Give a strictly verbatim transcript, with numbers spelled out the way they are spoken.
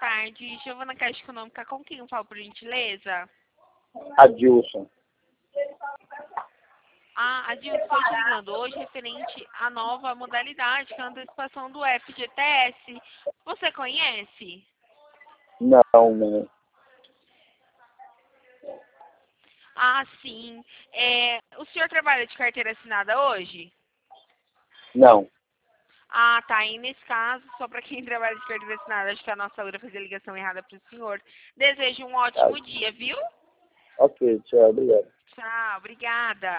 tarde. Giovana Caixa Econômica, com quem eu falo, por gentileza? Adilson. Ah, Adilson, estou te ligando hoje referente à nova modalidade, que é a antecipação do F G T S. Você conhece? Não, né? Ah, sim. É, o senhor trabalha de carteira assinada hoje? Não. Ah, tá. E nesse caso, só para quem trabalha de carteira assinada, acho que a nossa Laura fez a ligação errada para o senhor. Desejo um ótimo Tá. dia, viu? Ok, tchau, obrigado. Tchau, obrigada.